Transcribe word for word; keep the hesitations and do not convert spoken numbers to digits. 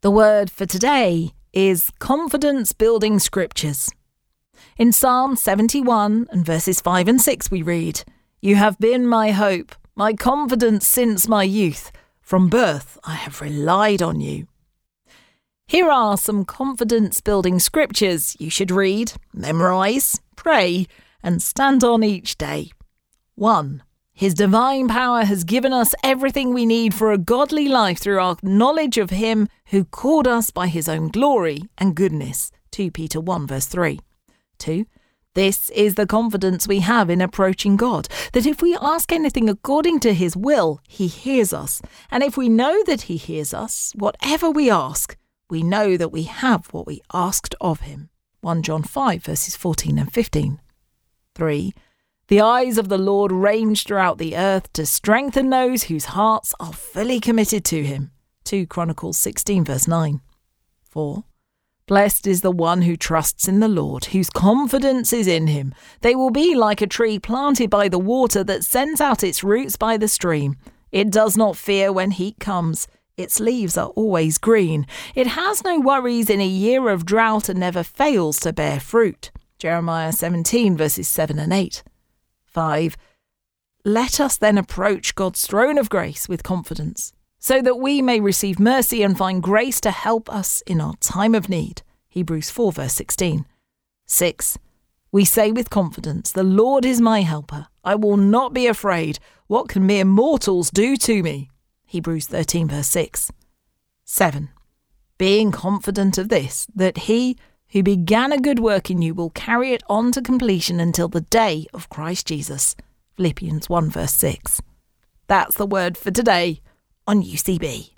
The word for today is confidence-building scriptures. In Psalm seventy-one and verses five and six we read, "You have been my hope, my confidence since my youth. From birth I have relied on you." Here are some confidence-building scriptures you should read, memorise, pray, and stand on each day. one. His divine power has given us everything we need for a godly life through our knowledge of him who called us by his own glory and goodness. Second Peter one verse three. two. This is the confidence we have in approaching God, that if we ask anything according to his will, he hears us. And if we know that he hears us, whatever we ask, we know that we have what we asked of him. First John five verses fourteen and fifteen. three. The eyes of the Lord range throughout the earth to strengthen those whose hearts are fully committed to him. Second Chronicles sixteen verse nine. four. Blessed is the one who trusts in the Lord, whose confidence is in him. They will be like a tree planted by the water that sends out its roots by the stream. It does not fear when heat comes. Its leaves are always green. It has no worries in a year of drought and never fails to bear fruit. Jeremiah seventeen verses seven and eight. five. Let us then approach God's throne of grace with confidence, so that we may receive mercy and find grace to help us in our time of need. Hebrews four verse sixteen. six. We say with confidence, "The Lord is my helper. I will not be afraid. What can mere mortals do to me?" Hebrews thirteen verse six. seven. Being confident of this, that he who began a good work in you will carry it on to completion until the day of Christ Jesus. Philippians one verse six. That's the word for today on U C B.